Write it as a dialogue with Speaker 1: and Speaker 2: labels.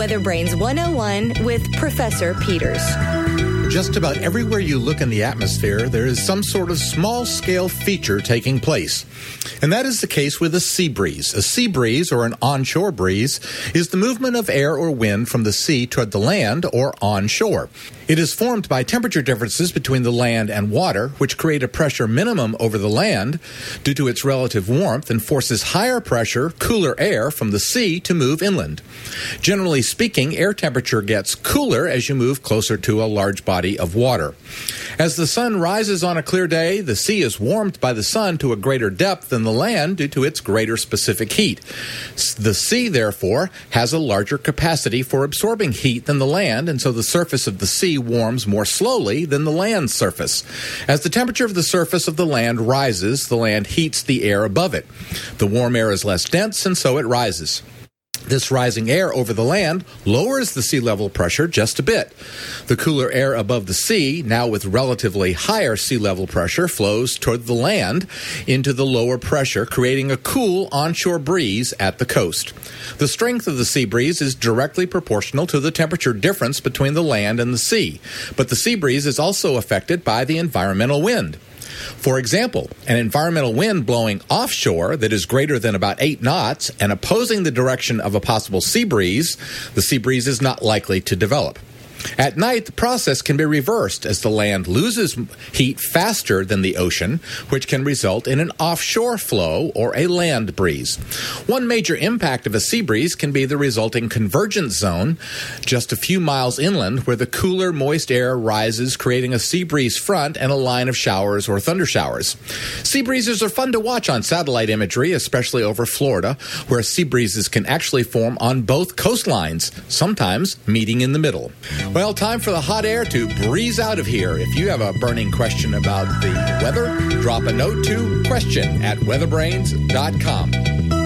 Speaker 1: Weather Brains 101 with Professor Peters.
Speaker 2: Just about everywhere you look in the atmosphere, there is some sort of small-scale feature taking place. And that is the case with a sea breeze. A sea breeze, or an onshore breeze, is the movement of air or wind from the sea toward the land or onshore. It is formed by temperature differences between the land and water, which create a pressure minimum over the land due to its relative warmth and forces higher pressure, cooler air from the sea to move inland. Generally speaking, air temperature gets cooler as you move closer to a large body of water. As the sun rises on a clear day, the sea is warmed by the sun to a greater depth than the land due to its greater specific heat. The sea, therefore, has a larger capacity for absorbing heat than the land, and so the surface of the sea warms more slowly than the land's surface. As the temperature of the surface of the land rises, the land heats the air above it. The warm air is less dense, and so it rises. This rising air over the land lowers the sea level pressure just a bit. The cooler air above the sea, now with relatively higher sea level pressure, flows toward the land into the lower pressure, creating a cool onshore breeze at the coast. The strength of the sea breeze is directly proportional to the temperature difference between the land and the sea, but the sea breeze is also affected by the environmental wind. For example, an environmental wind blowing offshore that is greater than about 8 knots and opposing the direction of a possible sea breeze, the sea breeze is not likely to develop. At night, the process can be reversed as the land loses heat faster than the ocean, which can result in an offshore flow or a land breeze. One major impact of a sea breeze can be the resulting convergence zone just a few miles inland where the cooler, moist air rises, creating a sea breeze front and a line of showers or thunder showers. Sea breezes are fun to watch on satellite imagery, especially over Florida, where sea breezes can actually form on both coastlines, sometimes meeting in the middle. Well, time for the hot air to breeze out of here. If you have a burning question about the weather, drop a note to question@weatherbrains.com.